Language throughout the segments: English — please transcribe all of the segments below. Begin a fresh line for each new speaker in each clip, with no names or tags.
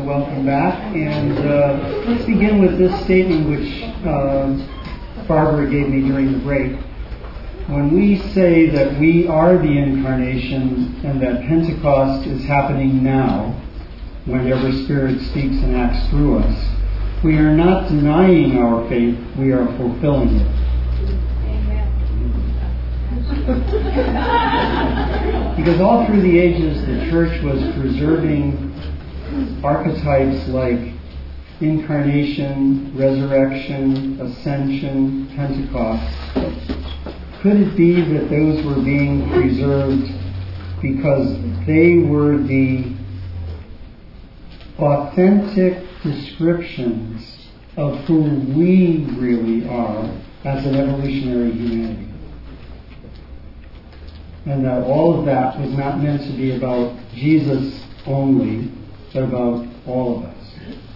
welcome back. And let's begin with this statement which Barbara gave me during the break. When we say that we are the incarnation and that Pentecost is happening now, whenever Spirit speaks and acts through us, we are not denying our faith, we are fulfilling it. Because all through the ages, the Church was preserving archetypes like incarnation, resurrection, ascension, Pentecost. Could it be that those were being preserved because they were the authentic descriptions of who we really are as an evolutionary humanity? And that all of that was not meant to be about Jesus only, but about all of us.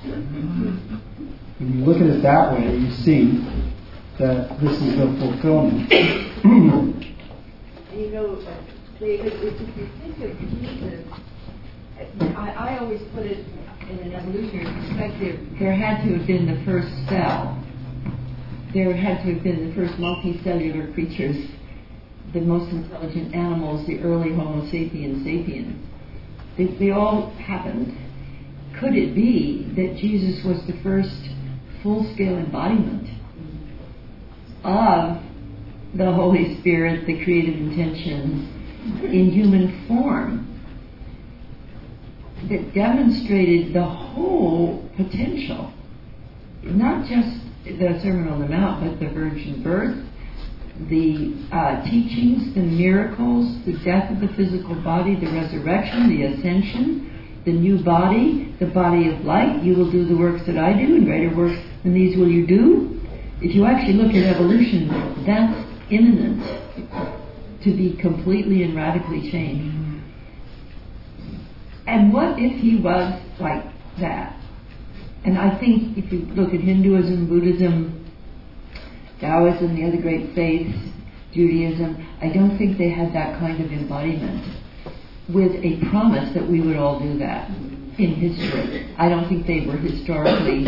When you look at it that way, you see that this is the fulfillment.
You know, David, if you think of Jesus, I always put it in an evolutionary perspective. There had to have been the first cell. There had to have been the first multicellular creatures, the most intelligent animals, the early Homo sapiens sapiens. They all happened. Could it be that Jesus was the first full-scale embodiment of the Holy Spirit, the creative intentions, in human form, that demonstrated the whole potential, not just the Sermon on the Mount, but the virgin birth, the teachings, the miracles, the death of the physical body, the resurrection, the ascension, the new body, the body of light. You will do the works that I do, and greater works than these will you do. If you actually look at evolution, that's imminent to be completely and radically changed. And what if he was like that? And I think if you look at Hinduism, Buddhism, Taoism, the other great faiths, Judaism, I don't think they had that kind of embodiment with a promise that we would all do that in history. I don't think they were historically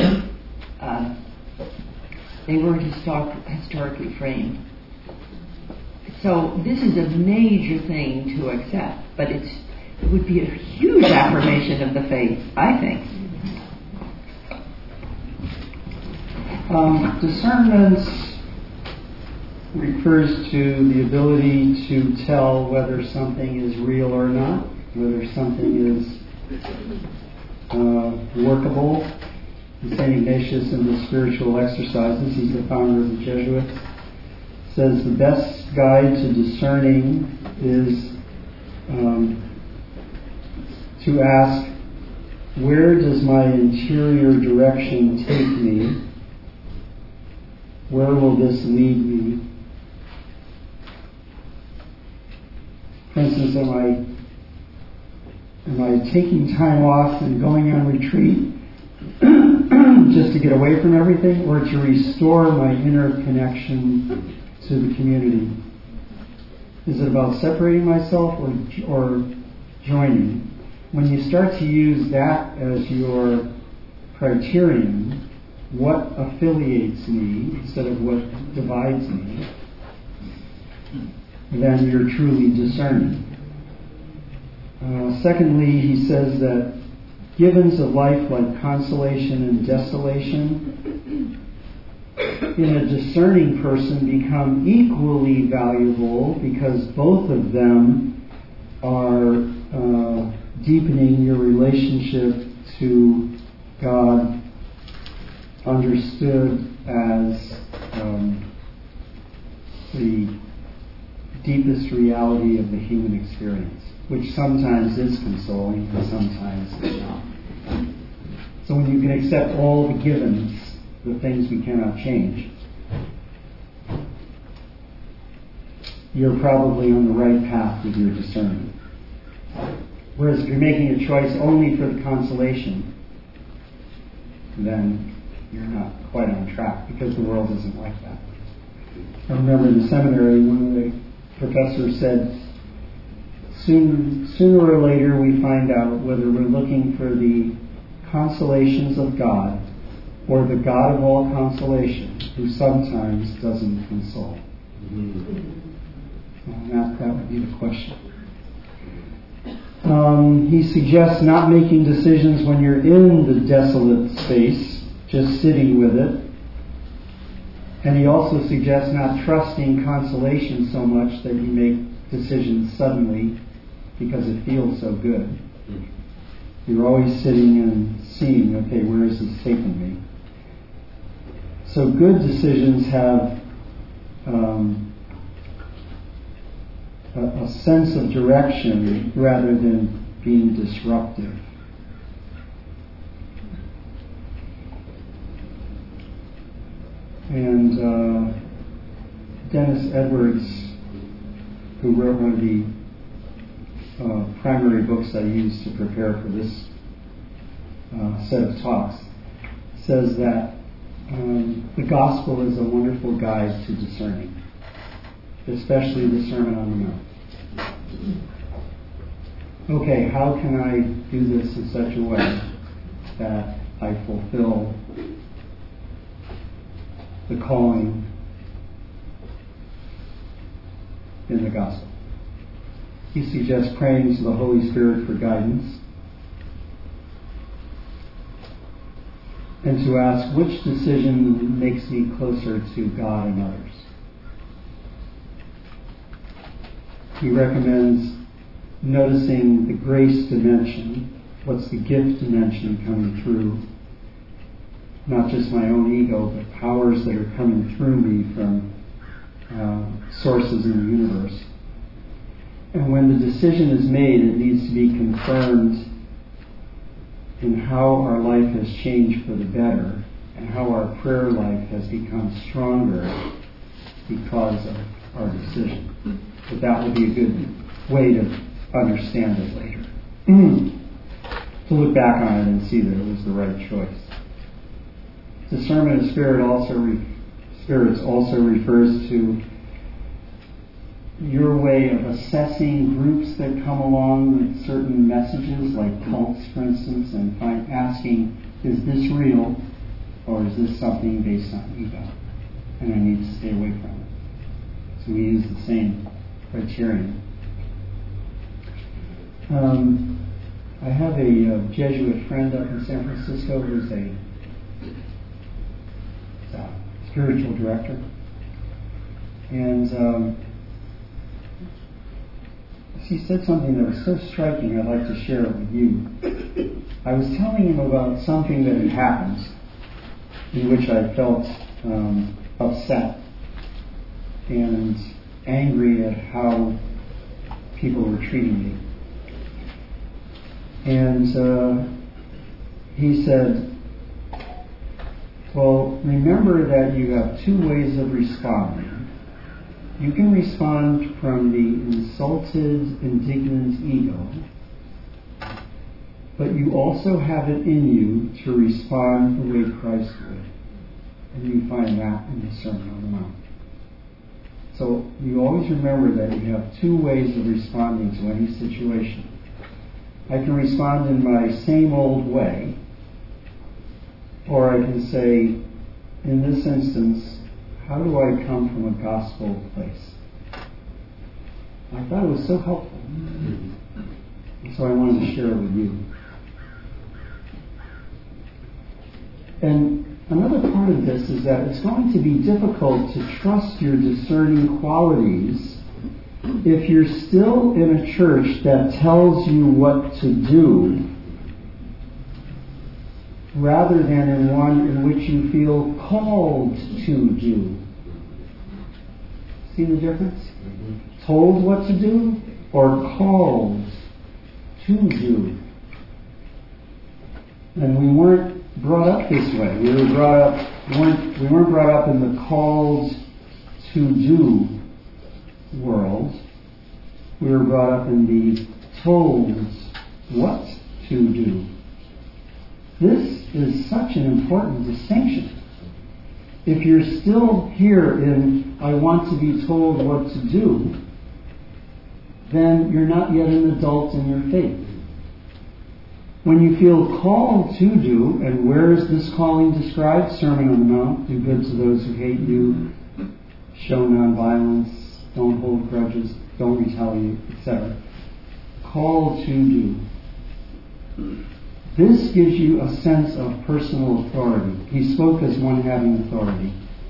historically framed. So this is a major thing to accept, but it would be a huge affirmation of the faith, I think.
Discernment refers to the ability to tell whether something is real or not, whether something is workable. St. Ignatius in the Spiritual Exercises, he's the founder of the Jesuits, says the best guide to discerning is to ask, where does my interior direction take me? Where will this lead me? For instance, am I taking time off and going on retreat just to get away from everything, or to restore my inner connection to the community? Is it about separating myself or joining? When you start to use that as your criterion, what affiliates me instead of what divides me, then you're truly discerning. Secondly, he says that givens of life like consolation and desolation in a discerning person become equally valuable because both of them are deepening your relationship to God, understood as the deepest reality of the human experience, which sometimes is consoling and sometimes is not. So when you can accept all the givens, the things we cannot change, you're probably on the right path with your discernment. Whereas if you're making a choice only for the consolation, then you're not quite on track, because the world isn't like that. I remember in the seminary, one of the professors said, sooner or later we find out whether we're looking for the consolations of God, or the God of all consolation, who sometimes doesn't console? That would be the question. He suggests not making decisions when you're in the desolate space, just sitting with it. And he also suggests not trusting consolation so much that you make decisions suddenly because it feels so good. You're always sitting and seeing, okay, where is this taking me? So good decisions have a sense of direction rather than being disruptive. And Dennis Edwards, who wrote one of the primary books I used to prepare for this set of talks, says that the gospel is a wonderful guide to discerning, especially the Sermon on the Mount. Okay, how can I do this in such a way that I fulfill the calling in the gospel? He suggests praying to the Holy Spirit for guidance and to ask which decision makes me closer to God and others. He recommends noticing the grace dimension. What's the gift dimension coming through? Not just my own ego, but powers that are coming through me from sources in the universe. And when the decision is made, it needs to be confirmed in how our life has changed for the better and how our prayer life has become stronger because of our decision. But that would be a good way to understand it later. To look back on it and see that it was the right choice. Discernment of spirits also refers to your way of assessing groups that come along with certain messages, like cults, for instance, and asking, is this real, or is this something based on ego? And I need to stay away from it. So we use the same criterion. I have a Jesuit friend up in San Francisco who's a spiritual director. And he said something that was so striking, I'd like to share it with you. I was telling him about something that had happened in which I felt upset and angry at how people were treating me. And he said, well, remember that you have two ways of responding. You can respond from the insulted, indignant ego, but you also have it in you to respond the way Christ would. And you find that in the Sermon on the Mount. So you always remember that you have two ways of responding to any situation. I can respond in my same old way, or I can say, in this instance, how do I come from a gospel place? I thought it was so helpful. So I wanted to share it with you. And another part of this is that it's going to be difficult to trust your discerning qualities if you're still in a church that tells you what to do rather than in one in which you feel called to do. See the difference? Mm-hmm. Told what to do or called to do. And we weren't brought up this way. We weren't brought up in the called to do world. We were brought up in the told what to do. This is such an important distinction. If you're still here in, I want to be told what to do, then you're not yet an adult in your faith. When you feel called to do, and where is this calling described? Sermon on the Mount, do good to those who hate you, show nonviolence, don't hold grudges, don't retaliate, etc. Called to do. This gives you a sense of personal authority. He spoke as one having authority.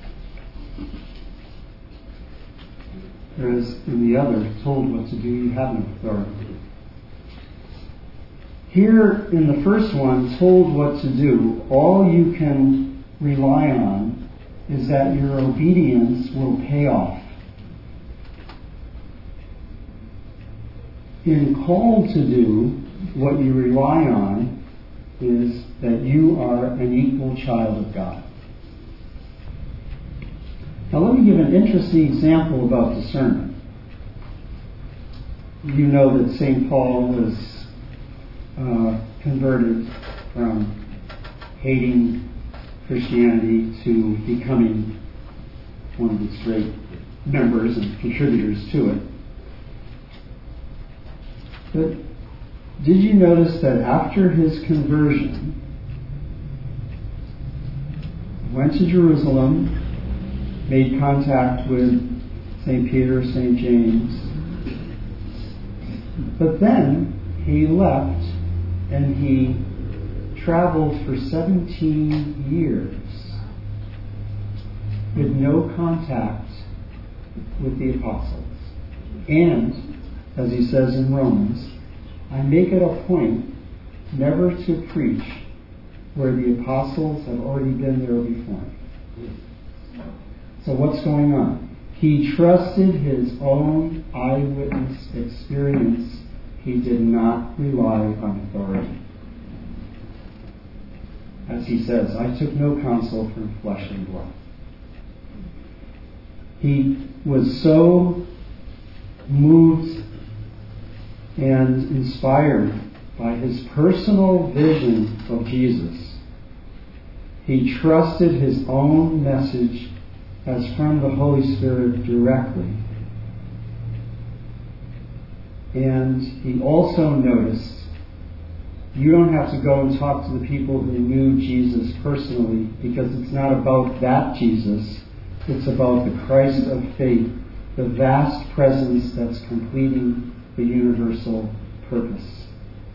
Whereas in the other, told what to do, you have no authority. Here in the first one, told what to do, all you can rely on is that your obedience will pay off. In called to do, what you rely on is that you are an equal child of God. Now let me give an interesting example about discernment. You know that St. Paul was converted from hating Christianity to becoming one of its great members and contributors to it. But did you notice that after his conversion, he went to Jerusalem, made contact with St. Peter, St. James, but then he left and he traveled for 17 years with no contact with the apostles. And, as he says in Romans, I make it a point never to preach where the apostles have already been there before me. So what's going on? He trusted his own eyewitness experience. He did not rely on authority. As he says, I took no counsel from flesh and blood. He was so moved and inspired by his personal vision of Jesus. He trusted his own message as from the Holy Spirit directly. And he also noticed, you don't have to go and talk to the people who knew Jesus personally, because it's not about that Jesus. It's about the Christ of faith, the vast presence that's completing the universal purpose.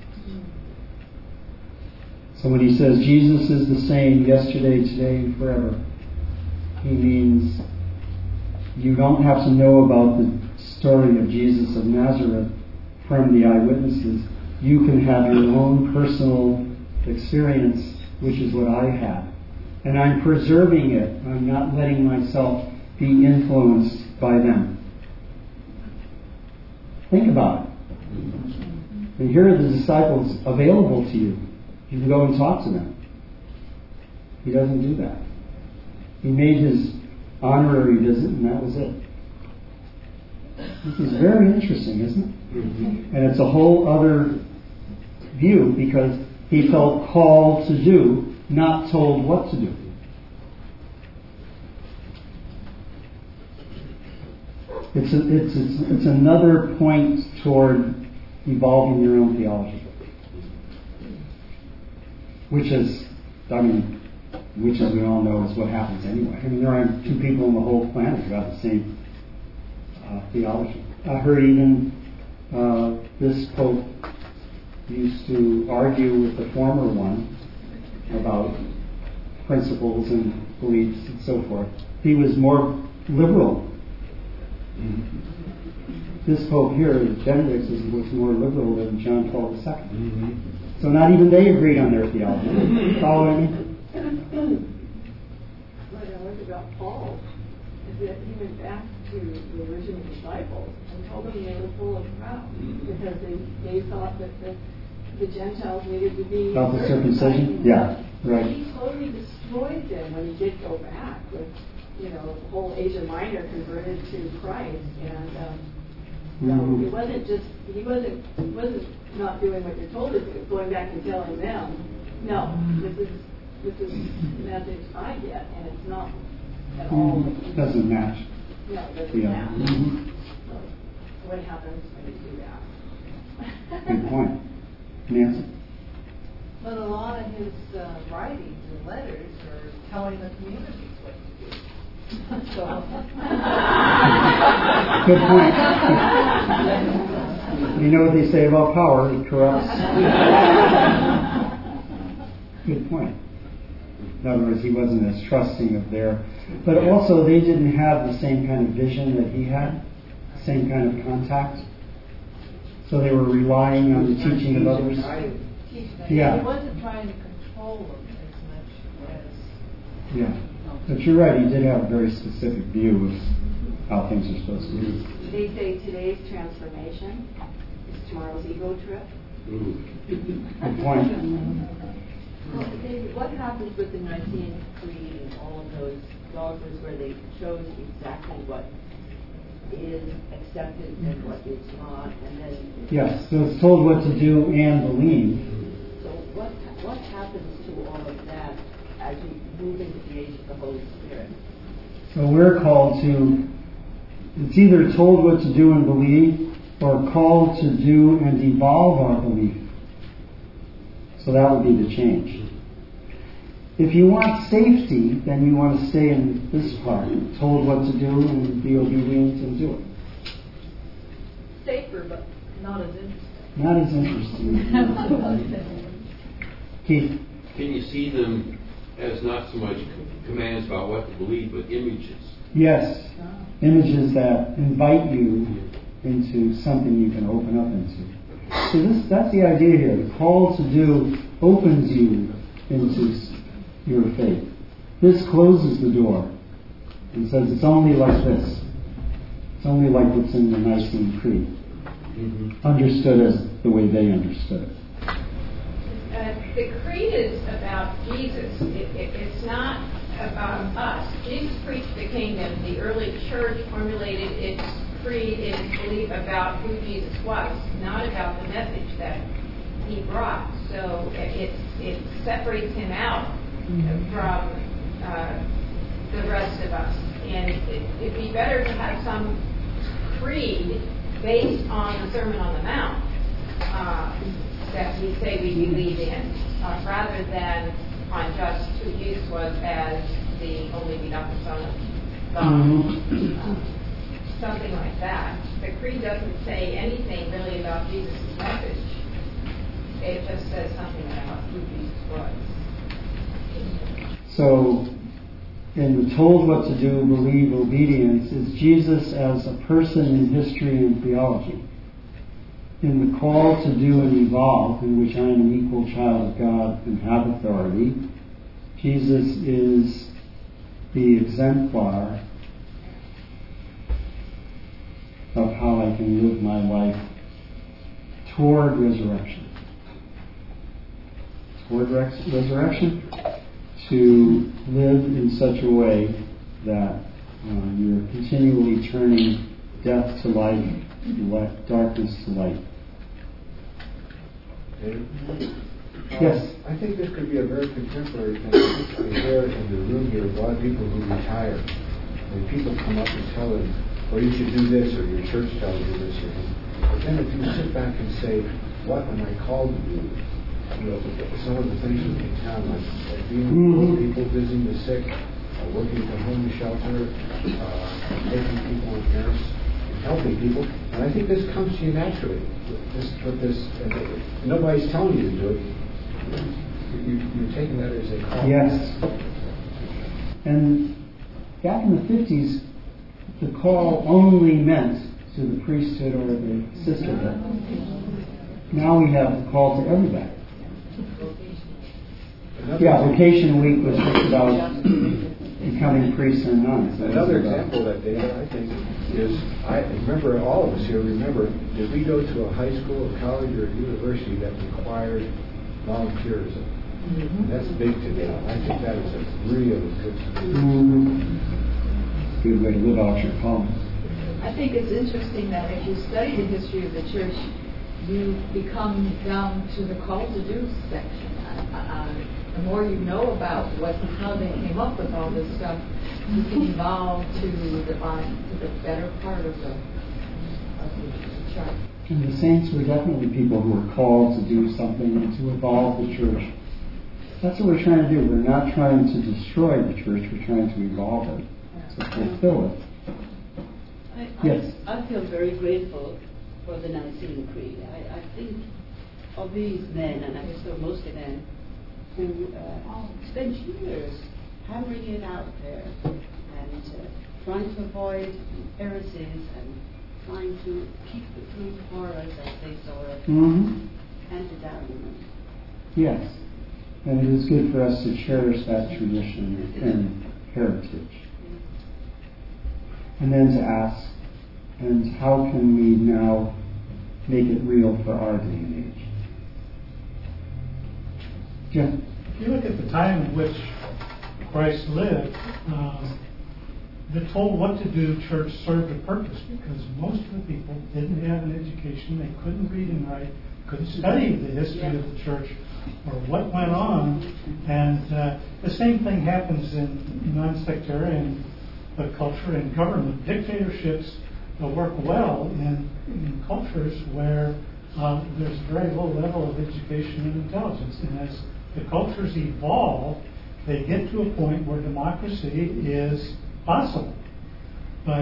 So when he says Jesus is the same yesterday, today, and forever, he means you don't have to know about the story of Jesus of Nazareth from the eyewitnesses. You can have your own personal experience, which is what I had. And I'm preserving it. I'm not letting myself be influenced by them. Think about it. And here are the disciples available to you. You can go and talk to them. He doesn't do that. He made his honorary visit, and that was it. This is very interesting, isn't it? Mm-hmm. And it's a whole other view, because he felt called to do, not told what to do. It's another point toward evolving your own theology, which as we all know is what happens anyway. I mean, there aren't two people on the whole planet who have the same theology. I heard even this Pope used to argue with the former one about principles and beliefs and so forth. He was more liberal. This Pope here, Benedict, was more liberal than John Paul II. Mm-hmm. So not even they agreed on their theology. Following me?
What I learned about Paul is that he went back to the original disciples and told them they were full of pride because they thought that the Gentiles needed to be
about the circumcision. Yeah, right.
He totally destroyed them when he did go back with, the whole Asia Minor converted to Christ, and so it wasn't just he wasn't not doing what you're told to do, going back and telling them, no, this is the message I get, and it's not at all.
It doesn't match.
No, it doesn't match.
Mm-hmm.
So what happens when you do that?
Good point. Nancy?
But a lot of his writings and letters are telling the communities what to do. So.
Good point. You know what they say about power, it corrupts. Good point. In other words, he wasn't as trusting of their... But also, they didn't have the same kind of vision that he had, same kind of contact. So they were relying on the teaching of others. Yeah.
He wasn't trying to control them as much as...
Yeah. But you're right, he did have a very specific view of how things are supposed to be.
They say today's transformation is tomorrow's ego trip.
Good point.
Well, David, what happens with the Nicene Creed and all of those dogmas where they chose exactly what is accepted and what is not, and then...
Yes, so it's told what to do and believe.
So what happens to all of that as you move into the age of the Holy Spirit?
So we're called to... It's either told what to do and believe, or called to do and evolve our belief. So that would be the change. If you want safety, then you want to stay in this part, told what to do and be obedient and do it.
Safer, but not as interesting.
Not as interesting. Keith?
Can you see them as not so much commands about what to believe, but images?
Yes. Images that invite you into something you can open up into. So that's the idea here. The call to do opens you into your faith. This closes the door and says it's only like this. It's only like what's in the Nicene Creed. Understood as the way they understood it.
The creed is about Jesus. It's not about us. Jesus preached the kingdom. The early church formulated its creed, its belief about who Jesus was, not about the message that he brought. So it separates him out from the rest of us. And it'd be better to have some creed based on the Sermon on the Mount that we say we believe in, rather than on just who Jesus was as the only begotten Son of God. Something like that. The creed doesn't say anything really about Jesus' message. It just says something about who Jesus was.
So, in the told what to do, believe, obedience, is Jesus as a person in history and theology. In the call to do and evolve, in which I am an equal child of God and have authority, Jesus is the exemplar of how I can live my life toward resurrection. Toward resurrection? To live in such a way that you're continually turning death to life, darkness to light. Yes?
I think this could be a very contemporary thing. Here in the room here, a lot of people who retire, and people come up and tell them, well, you should do this, or your church tells you this, or but then if you sit back and say, what am I called to do? You know, some of the things in town, like being with people, visiting the sick, working at the homeless shelter, taking people on parents, helping people, and I think this comes to you naturally. Nobody's telling you to do it. You're taking that as a call.
Yes. And back in the 50s, the call only meant to the priesthood or the sisterhood. Now we have the call to everybody. Vocation Week was just about becoming priests and nuns.
Another example that they had, I think, is, I remember all of us here remember, did we go to a high school, a college, or a university that required volunteerism? That's big today. I think that is a real good
Good way to live out your calling.
I think it's interesting that if you study the history of the church, you become down to the call to do section. The more you know about how they came up with all this stuff, you can evolve to the better part of the chart.
And the saints were definitely people who were called to do something and to evolve the church. That's what we're trying to do. We're not trying to destroy the church. We're trying to evolve it, to fulfill it. Yes.
I feel very grateful for the Nicene Creed. I think of these men, and I guess there are mostly men, who spent years hammering it out there and trying to avoid heresies and trying to keep the truth for us as they saw it handed down.
Yes. And it is good for us to cherish that tradition and heritage. And then to ask, and how can we now make it real for our day and age? Jim?
If you look at the time in which Christ lived, the told what to do church served a purpose, because most of the people didn't have an education, they couldn't read and write, couldn't study the history of the church or what went on. And the same thing happens in non-sectarian culture and government. Dictatorships work well in cultures where there's very low level of education and intelligence. And as the cultures evolve, they get to a point where democracy is possible. But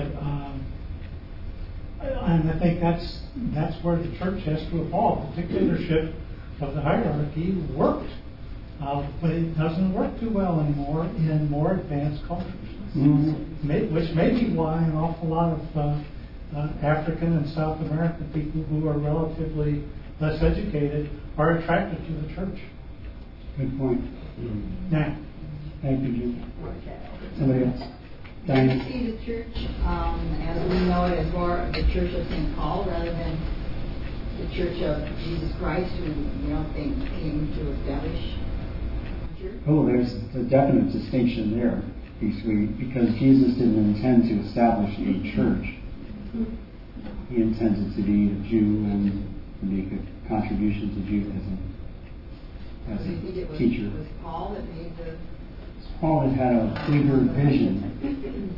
and I think that's where the church has to evolve. The dictatorship of the hierarchy worked, but it doesn't work too well anymore in more advanced cultures. Which may be why an awful lot of African and South American people who are relatively less educated are attracted to the church.
Good point.
Now,
thank you, Jim. Somebody else?
I see the church as we know it as more the Church of St. Paul rather than the Church of Jesus Christ, who think came to establish the church.
Oh, there's a definite distinction there, because Jesus didn't intend to establish a church. He intended to be a Jew and make a contribution to Judaism as a teacher.
Was Paul that made the...
Paul had a clearer vision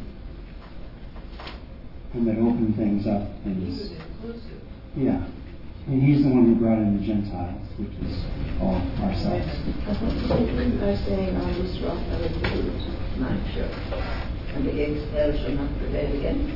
and that opened things up. And
he was inclusive.
Yeah. And he's the one who brought in the Gentiles, which is all ourselves.
By saying, I was rock, I will build my church, and the gates there shall not prevail against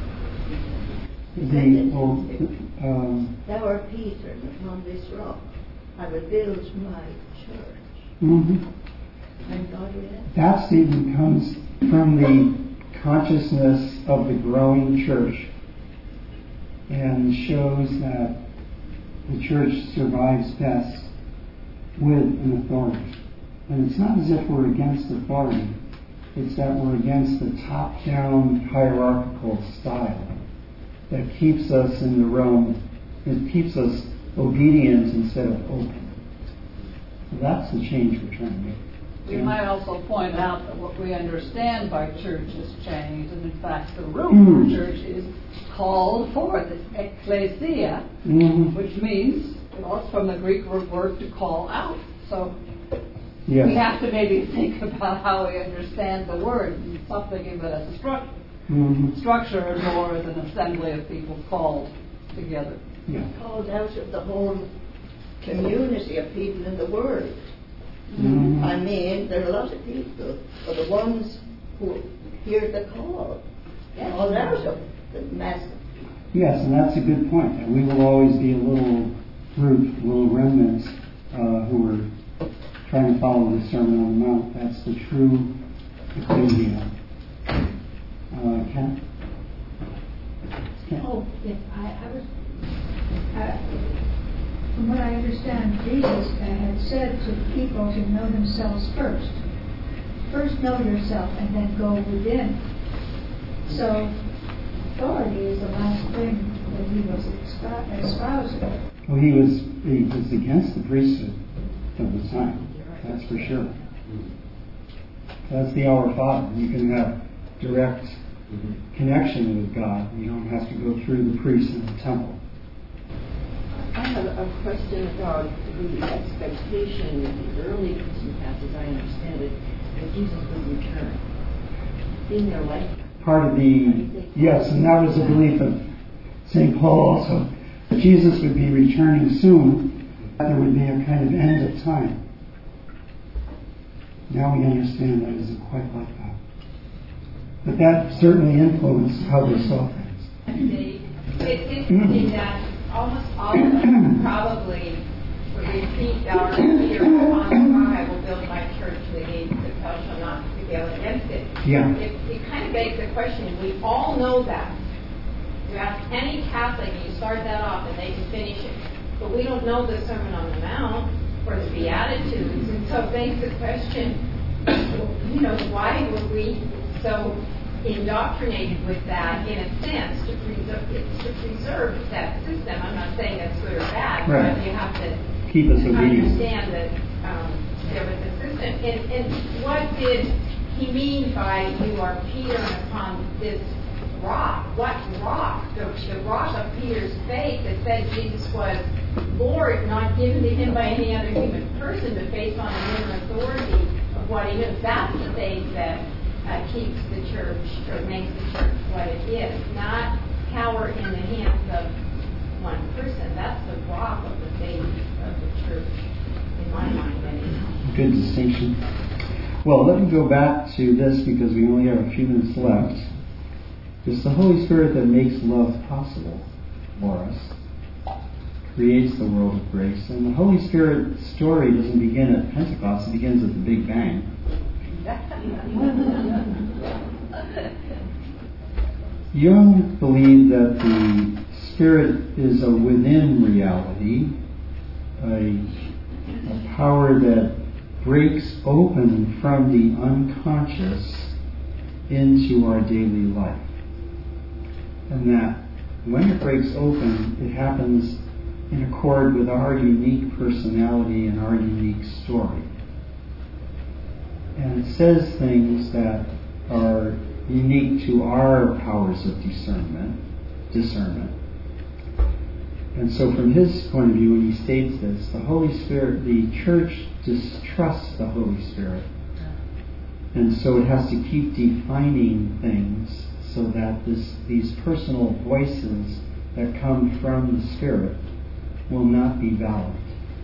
it. Thou art Peter, and upon this rock I will build my church. And God will.
That statement comes from the consciousness of the growing church and shows that the church survives best with an authority. And it's not as if we're against authority, it's that we're against the top-down hierarchical style that keeps us in the realm, it keeps us obedient instead of open. So that's the change we're trying to make.
We might also point out that what we understand by church has changed, and in fact the root of church is called forth. It's ecclesia, which means, it's from the Greek word to call out. So we have to maybe think about how we understand the word, and stop thinking of it as a structure. Structure is more as an assembly of people called together.
Called out of the whole community of people in the world. I mean, there are a lot of people, but the ones who hear the call, all out of the mass.
Yes, and that's a good point. And we will always be a little group, little remnants who are trying to follow the Sermon on the Mount. That's the true ecclesia. Ken?
Oh, yes, I was... from what I understand, Jesus had said to people to know themselves first. First know yourself and then go within. So authority is the last thing that he was espousing.
Well, he was against the priesthood of the time. That's for sure. That's the Our Father. You can have direct connection with God. You don't have to go through the priest in the temple.
I have a question about the expectation in the early Christian passages, I understand it, that Jesus would return in their lifetime.
Part of the, yes, and that was the belief of St. Paul also. Jesus would be returning soon, there would be a kind of end of time. Now we understand that it isn't quite like that. But that certainly influenced how they saw things.
It's interesting that almost all of us probably would repeat our fear upon the rock I will build my church, the gates of hell shall not prevail against it.
Yeah.
It kind of begs the question, we all know that. You ask any Catholic, and you start that off, and they can finish it. But we don't know the Sermon on the Mount or the Beatitudes, and so it begs the question, why were we so indoctrinated with that, in a sense, to preserve that system? I'm not saying that's good or bad,
right.
But you have to
keep us obedient.
Understand that there was a system. And what did he mean by you are Peter upon this rock? What rock? The rock of Peter's faith that said Jesus was Lord, not given to him by any other human person, but based on the human authority of what he knew. That's the thing that keeps the church, or makes the church what it is. Not power in the hands of one person. That's the rock of the faith of the church, in my mind, anyhow.
Good distinction. Well, let me go back to this because we only have a few minutes left. It's the Holy Spirit that makes love possible for us, creates the world of grace. And the Holy Spirit story doesn't begin at Pentecost, it begins at the Big Bang. Jung believed that the Spirit is a within reality, a power that breaks open from the unconscious into our daily life. And that when it breaks open, it happens in accord with our unique personality and our unique story. And it says things that are unique to our powers of discernment. And so from his point of view, when he states this, the Holy Spirit, the church distrusts the Holy Spirit. And so it has to keep defining things so that these personal voices that come from the Spirit will not be valid.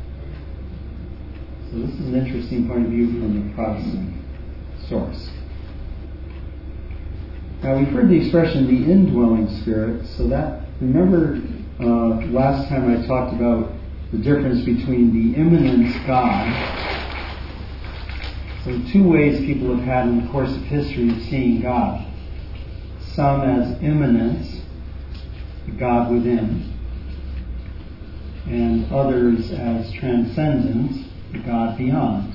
So this is an interesting point of view from the Protestant source. Now we've heard the expression the indwelling Spirit, so that, remember last time I talked about the difference between the immanent God. So two ways people have had in the course of history of seeing God. Some as immanent, the God within, and others as transcendent, the God beyond.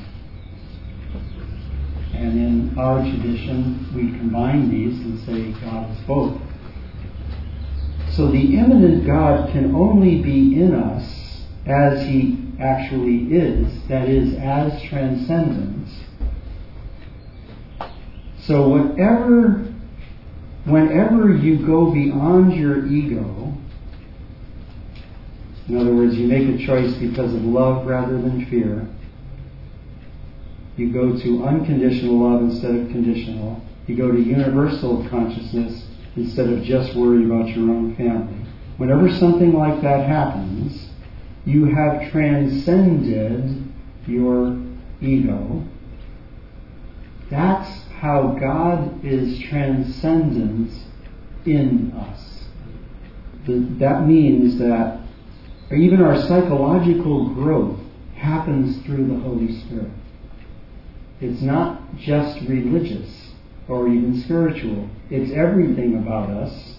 And in our tradition, we combine these and say God is both. So the immanent God can only be in us as He actually is, that is, as transcendence. So whenever you go beyond your ego, in other words, you make a choice because of love rather than fear, you go to unconditional love instead of conditional, you go to universal consciousness instead of just worry about your own family. Whenever something like that happens, you have transcended your ego. That's how God is transcendent in us. That means that even our psychological growth happens through the Holy Spirit. It's not just religious or even spiritual. It's everything about us.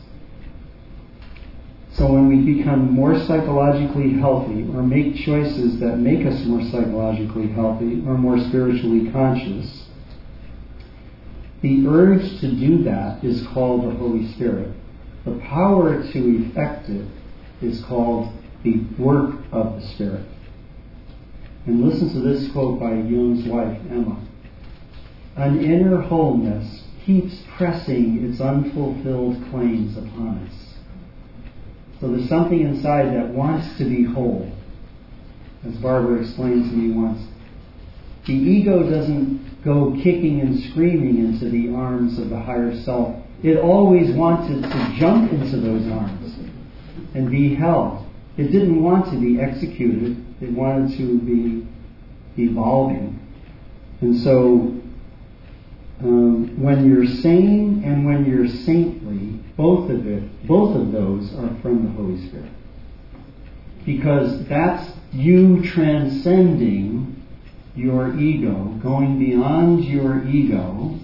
So when we become more psychologically healthy or make choices that make us more psychologically healthy or more spiritually conscious, the urge to do that is called the Holy Spirit. The power to effect it is called the work of the Spirit. And listen to this quote by Jung's wife, Emma. An inner wholeness keeps pressing its unfulfilled claims upon us. So there's something inside that wants to be whole. As Barbara explained to me once, the ego doesn't go kicking and screaming into the arms of the higher self. It always wanted to jump into those arms and be held. It didn't want to be executed. It wanted to be evolving. And so, when you're sane and when you're saintly, both of those are from the Holy Spirit. Because that's you transcending your ego, going beyond your ego,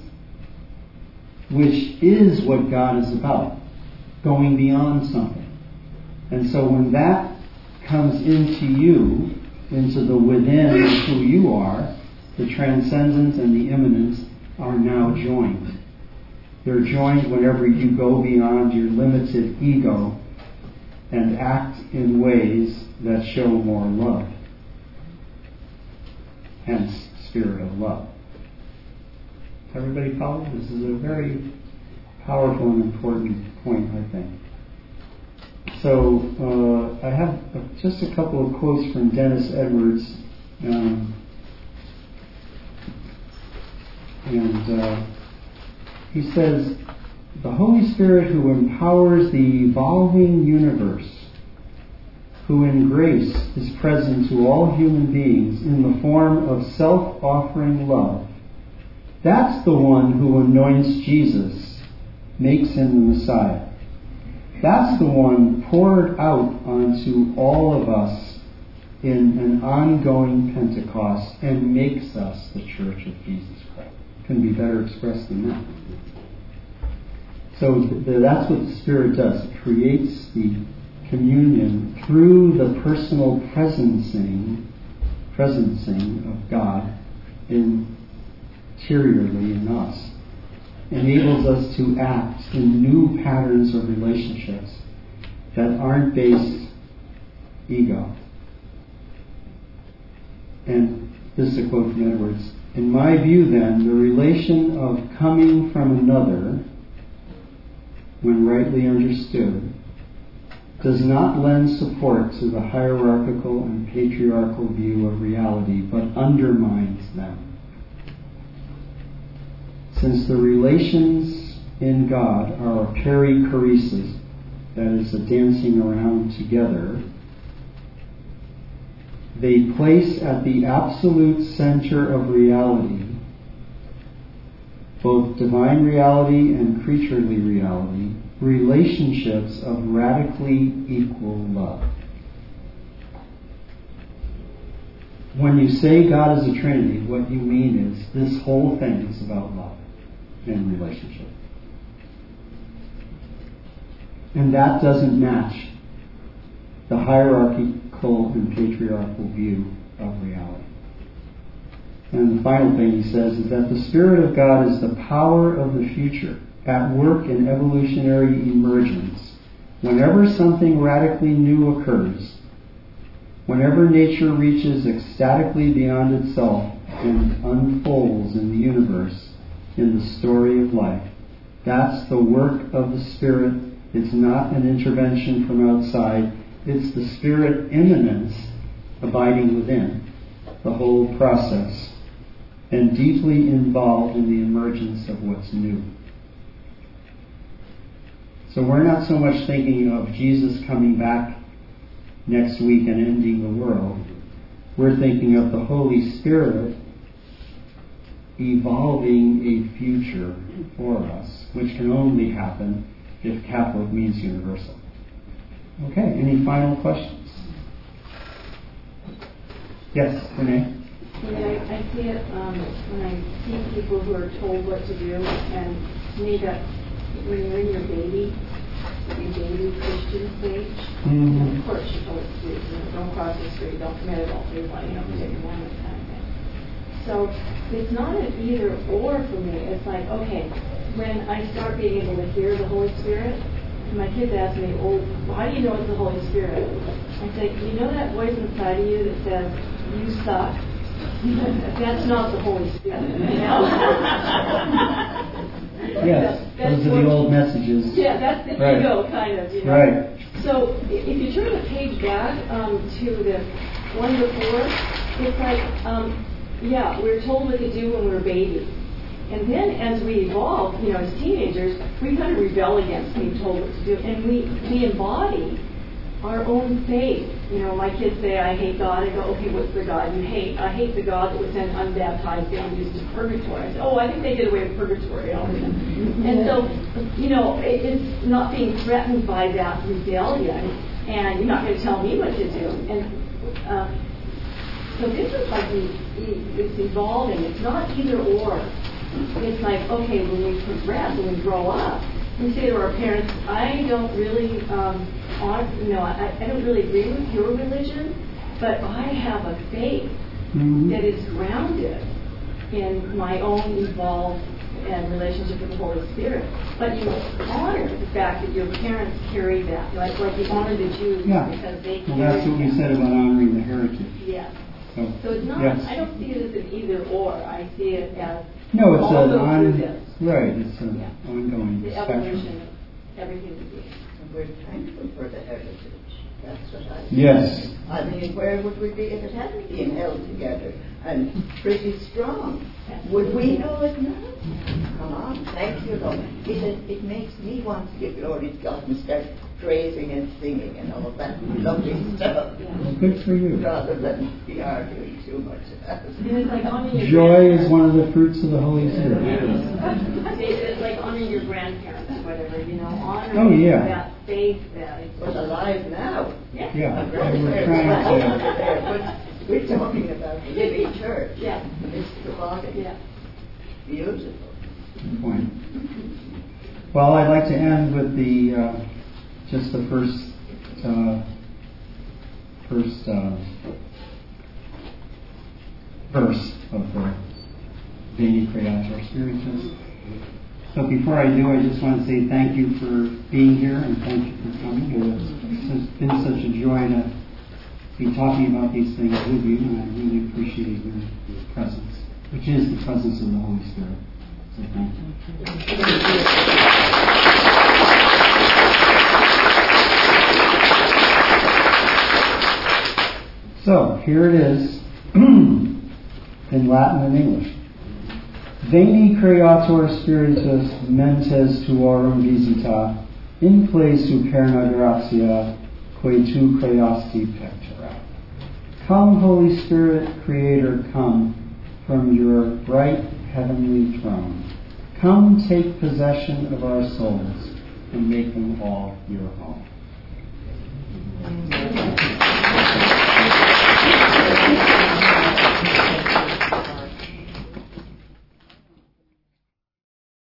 which is what God is about, going beyond something. And so when that comes into you, into the within of who you are, the transcendence and the immanence are now joined. They're joined whenever you go beyond your limited ego and act in ways that show more love. Hence, spirit of love. Everybody follow? This is a very powerful and important point, I think. So, I have just a couple of quotes from Dennis Edwards. He says, "The Holy Spirit who empowers the evolving universe, who in grace is present to all human beings in the form of self-offering love, that's the one who anoints Jesus, makes him the Messiah. That's the one poured out onto all of us in an ongoing Pentecost and makes us the Church of Jesus Christ." Couldn't be better expressed than that. So that's what the Spirit does. It creates the communion through the personal presencing of God interiorly in us. Enables us to act in new patterns of relationships that aren't based ego. And this is a quote from Edwards. "In my view, then, the relation of coming from another, when rightly understood, does not lend support to the hierarchical and patriarchal view of reality, but undermines them. Since the relations in God are a perichoresis, that is, a dancing around together, they place at the absolute center of reality both divine reality and creaturely reality, relationships of radically equal love." When you say God is a Trinity, what you mean is this whole thing is about love and relationship. And that doesn't match the hierarchical and patriarchal view of reality. And the final thing he says is that the Spirit of God is the power of the future at work in evolutionary emergence. Whenever something radically new occurs, whenever nature reaches ecstatically beyond itself and unfolds in the universe, in the story of life, that's the work of the Spirit. It's not an intervention from outside. It's the Spirit immanence abiding within the whole process and deeply involved in the emergence of what's new. So we're not so much thinking of Jesus coming back next week and ending the world. We're thinking of the Holy Spirit evolving a future for us, which can only happen if Catholic means universal. Okay, any final questions? Yes, Renee?
Yeah, I see it when I see people who are told what to do, and to me that when you're in your baby Christian stage, of course you're told to do, don't cross the street, don't commit adultery, take commandments kind of thing. So it's not an either or for me. It's like, okay, when I start being able to hear the Holy Spirit, and my kids ask me, oh, well, how do you know it's the Holy Spirit? I say, you know that voice inside of you that says, you suck? That's not the Holy Spirit. You know?
Yes, those are the old messages.
Yeah, that's the ego kind of, you know.
Right.
So if you turn the page back to the one before, it's like, we're told what to do when we're babies. And then as we evolve, as teenagers, we kind of rebel against being told what to do. And we embody our own faith. My kids say, I hate God. I go, okay, what's the God you hate? I hate the God that would send unbaptized babies to purgatory. I say, I think they get away with purgatory all the time. And so, it's not being threatened by that rebellion, and you're not going to tell me what to do. And so this is like it's evolving. It's not either or. It's like, okay, when we progress, when we grow up, we say to our parents, I don't really I don't really agree with your religion, but I have a faith that is grounded in my own evolved and relationship with the Holy Spirit. But you honor the fact that your parents carry that, like you honor the Jews because they carry
that's what we said about honoring the heritage.
Yes.
So
it's not.
Yes.
I don't see it as an either or. I see it as
no. It's
all
an
right.
It's an ongoing
the
spectrum.
evolution of everything we do.
We're thankful for the heritage. That's what I think.
Yes.
I mean, where would we be if it hadn't been held together and pretty strong? Would we know it now? Come on, thank you, Lord. It makes me want to give glory to God and start praising and singing and all that lovely stuff.
Good for you.
Rather than be arguing too much.
Joy is one of the fruits of the Holy Spirit.
It's like honoring your grandparents or whatever, honoring that faith that is
alive now.
Yeah.
We're talking about the living church.
Yeah.
It's the body.
Yeah.
Beautiful.
Good point. Well, I'd like to end with the just the first verse of the Veni Creator Spiritus. So before I do, I just want to say thank you for being here and thank you for coming. It's been such a joy to be talking about these things with you, and I really appreciate your presence, which is the presence of the Holy Spirit. So thank you. So here it is in Latin and English. Veni Creator Spiritus mentes tuorum visita in ple superna gratia quae tu creasti pectora. Come, Holy Spirit, Creator, come from your bright heavenly throne. Come take possession of our souls and make them all your own.